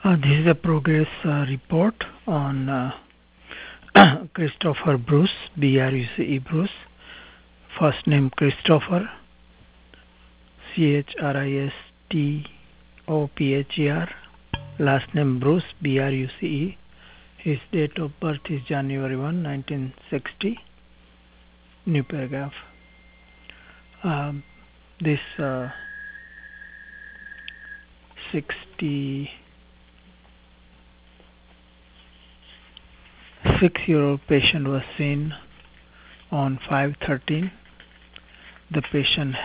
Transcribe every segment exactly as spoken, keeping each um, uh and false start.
Uh, this is a progress uh, report on uh, Christopher Bruce, B R U C E Bruce. First name Christopher, C H R I S T O P H E R. Last name Bruce, B R U C E. His date of birth is January first, nineteen sixty. New paragraph. Um, this uh, sixty-six-year-old patient was seen on five thirteen. The patient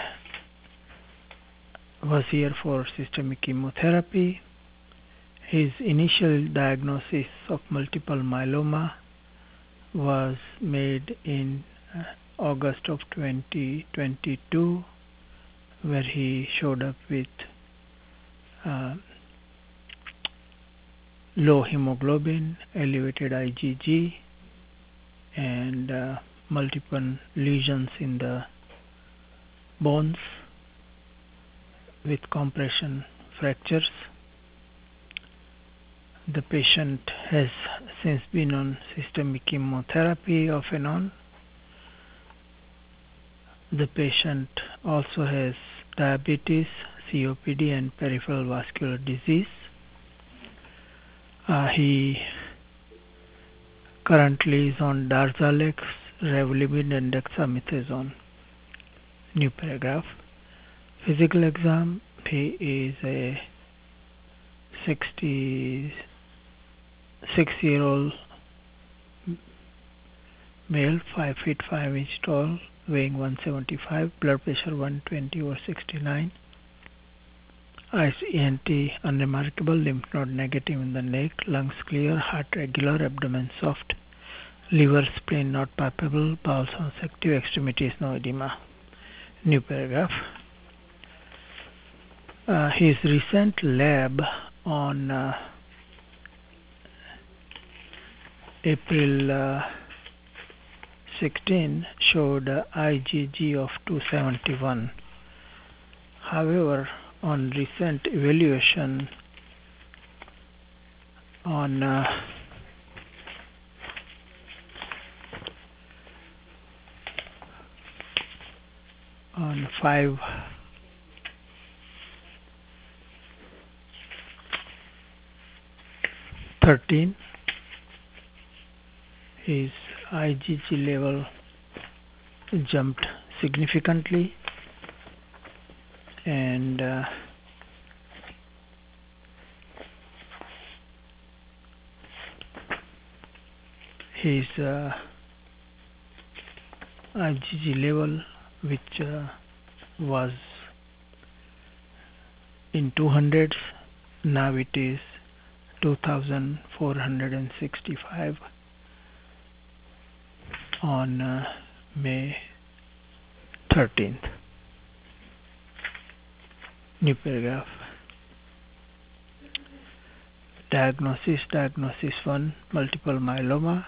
was here for systemic chemotherapy. His initial diagnosis of multiple myeloma was made in uh, August of twenty twenty-two, where he showed up with uh, low hemoglobin, elevated I G G, and uh, multiple lesions in the bones with compression fractures. The patient has since been on systemic chemotherapy off and on. The patient also has diabetes, C O P D, and peripheral vascular disease. Uh, he currently is on Darzalex, Revlimid, and dexamethasone. New paragraph. Physical exam. He is a sixty-six-year-old male, five feet five inch tall, weighing one seventy-five, blood pressure one twenty over sixty-nine. Eyes E N T unremarkable, lymph node negative in the neck, lungs clear, heart regular, abdomen soft, liver, spleen not palpable, bowel sounds active, extremities no edema. New paragraph. Uh, his recent lab on uh, April uh, sixteenth showed uh, I G G of two seventy-one. However, on recent evaluation on uh, on five thirteen, his I G G level jumped significantly, and uh, his uh, I G G level, which uh, was in two hundreds, now it is two thousand four hundred sixty-five on uh, May thirteenth. New paragraph. Diagnosis, diagnosis one, multiple myeloma,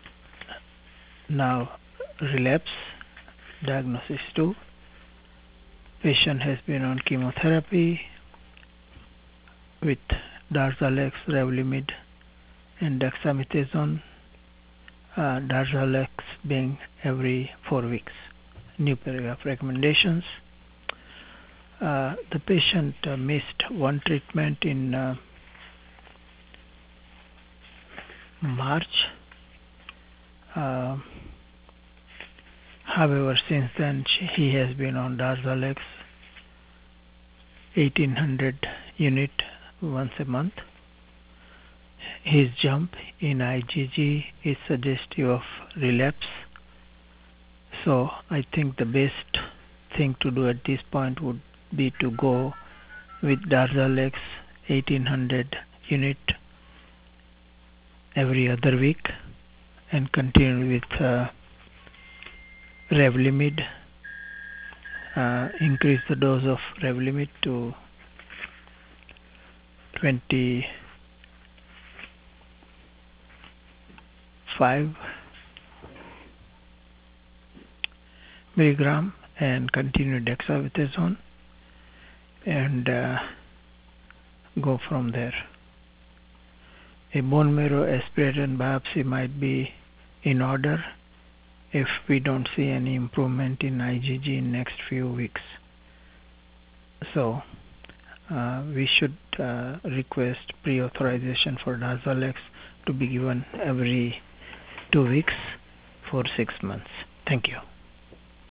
now relapse. Diagnosis two, patient has been on chemotherapy with Darzalex, Revlimid, and dexamethasone, uh, Darzalex being every four weeks. New paragraph. Recommendations. Uh, the patient uh, missed one treatment in uh, March. Uh, however, since then he has been on Darzalex eighteen hundred unit once a month. His jump in I G G is suggestive of relapse. So I think the best thing to do at this point would be to go with Darzalex eighteen hundred unit every other week and continue with uh, Revlimid. Uh, increase the dose of Revlimid to twenty-five milligram and continue dexamethasone and uh, go from there. A bone marrow aspirate biopsy might be in order if we don't see any improvement in I G G in next few weeks. So uh, we should uh, request pre-authorization for Darzalex to be given every two weeks for six months. Thank you.